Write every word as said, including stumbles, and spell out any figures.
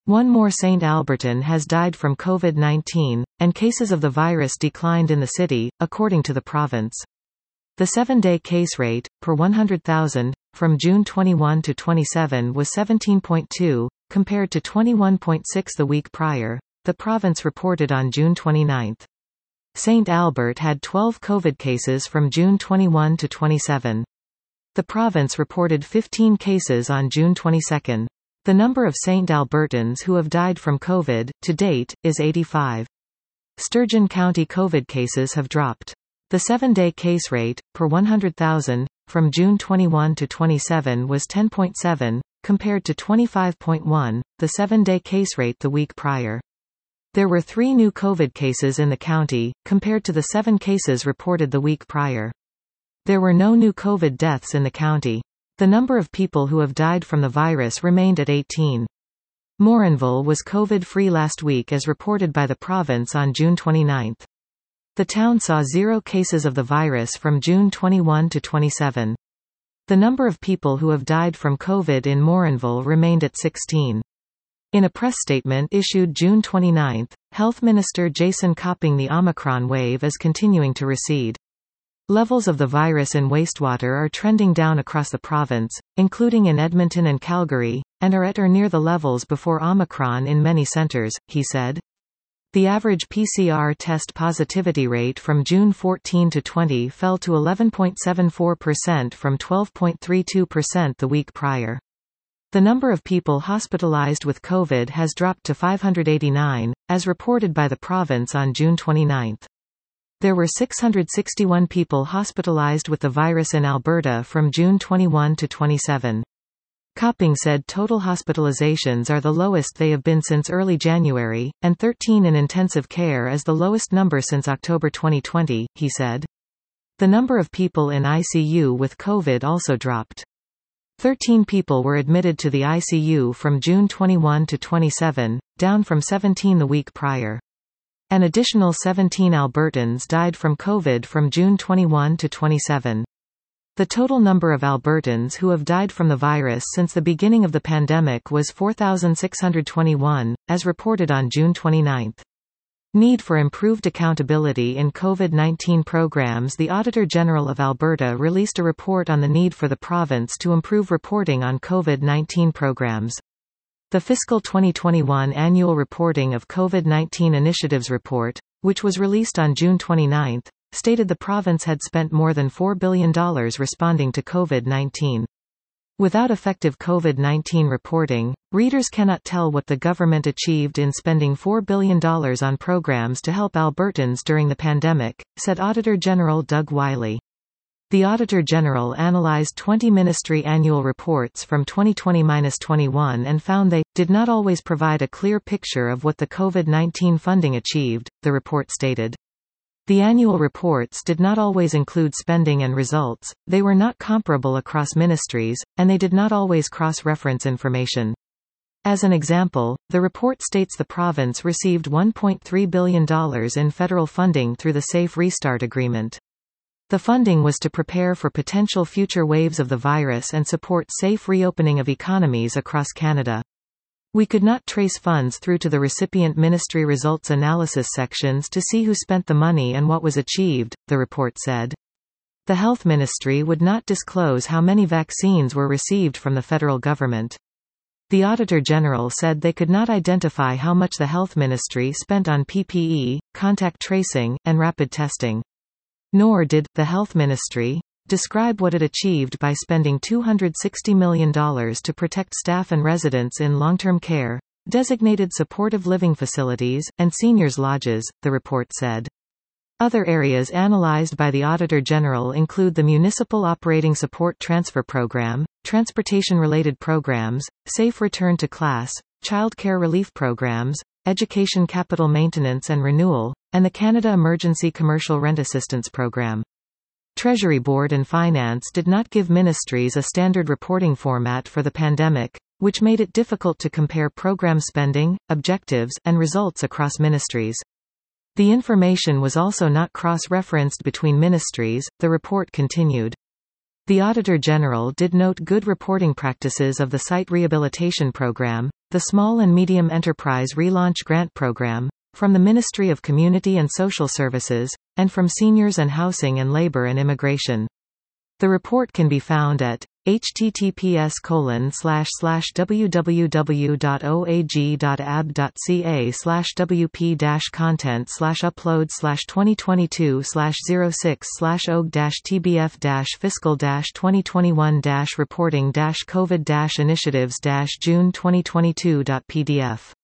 One more Saint Albertan has died from COVID nineteen, and cases of the virus declined in the city, according to the province. The seven-day case rate, per one hundred thousand, from June twenty-first to twenty-seventh was seventeen point two, compared to twenty-one point six the week prior, the province reported on June twenty-ninth. Saint Albert had twelve COVID cases from June twenty-first to twenty-seventh. The province reported fifteen cases on June twenty-second. The number of Saint Albertans who have died from COVID, to date, is eighty-five. Sturgeon County COVID cases have dropped. The seven-day case rate, per one hundred thousand, from June twenty-first to twenty-seventh was ten point seven, compared to twenty-five point one, the seven-day case rate the week prior. There were three new COVID cases in the county, compared to the seven cases reported the week prior. There were no new COVID deaths in the county. The number of people who have died from the virus remained at eighteen. Morinville was COVID-free last week as reported by the province on June twenty-ninth. The town saw zero cases of the virus from June twenty-first to twenty-seventh. The number of people who have died from COVID in Morinville remained at sixteen. In a press statement issued June twenty-ninth, Health Minister Jason Copping the Omicron wave is continuing to recede. Levels of the virus in wastewater are trending down across the province, including in Edmonton and Calgary, and are at or near the levels before Omicron in many centres, he said. The average P C R test positivity rate from June fourteenth to twentieth fell to eleven point seven four percent from twelve point three two percent the week prior. The number of people hospitalized with COVID has dropped to five hundred eighty-nine, as reported by the province on June twenty-ninth. There were six hundred sixty-one people hospitalized with the virus in Alberta from June twenty-first to twenty-seventh. Copping said total hospitalizations are the lowest they have been since early January, and thirteen in intensive care is the lowest number since October twenty twenty, he said. The number of people in I C U with COVID also dropped. thirteen people were admitted to the I C U from June twenty-first to twenty-seventh, down from seventeen the week prior. An additional seventeen Albertans died from COVID from June twenty-first to twenty-seventh. The total number of Albertans who have died from the virus since the beginning of the pandemic was four thousand six hundred twenty-one, as reported on June twenty-ninth. Need for improved accountability in COVID nineteen programs. The Auditor General of Alberta released a report on the need for the province to improve reporting on COVID nineteen programs. The fiscal twenty twenty-one Annual Reporting of COVID nineteen Initiatives report, which was released on June twenty-ninth, stated the province had spent more than four billion dollars responding to COVID nineteen. Without effective COVID nineteen reporting, readers cannot tell what the government achieved in spending four billion dollars on programs to help Albertans during the pandemic, said Auditor General Doug Wiley. The Auditor General analyzed twenty ministry annual reports from twenty twenty to twenty-one and found they did not always provide a clear picture of what the COVID nineteen funding achieved, the report stated. The annual reports did not always include spending and results, they were not comparable across ministries, and they did not always cross-reference information. As an example, the report states the province received one point three billion dollars in federal funding through the Safe Restart Agreement. The funding was to prepare for potential future waves of the virus and support safe reopening of economies across Canada. We could not trace funds through to the recipient ministry results analysis sections to see who spent the money and what was achieved, the report said. The Health Ministry would not disclose how many vaccines were received from the federal government. The Auditor General said they could not identify how much the Health Ministry spent on P P E, contact tracing, and rapid testing. Nor did the Health Ministry describe what it achieved by spending two hundred sixty million dollars to protect staff and residents in long-term care, designated supportive living facilities, and seniors' lodges, the report said. Other areas analyzed by the Auditor General include the Municipal Operating Support Transfer Program, transportation-related programs, safe return to class, child care relief programs, education capital maintenance and renewal, and the Canada Emergency Commercial Rent Assistance Program. Treasury Board and Finance did not give ministries a standard reporting format for the pandemic, which made it difficult to compare program spending, objectives, and results across ministries. The information was also not cross-referenced between ministries, the report continued. The Auditor General did note good reporting practices of the Site Rehabilitation Program, the Small and Medium Enterprise Relaunch Grant Program, from the Ministry of Community and Social Services, and from Seniors and Housing and Labor and Immigration. The report can be found at https colon slash slash www.oag.ab.ca slash wp dash content slash upload slash twenty twenty-two slash zero six slash og dash tbf dash fiscal dash twenty twenty-one dash reporting dash covid dash initiatives dash June twenty twenty-two dot pdf.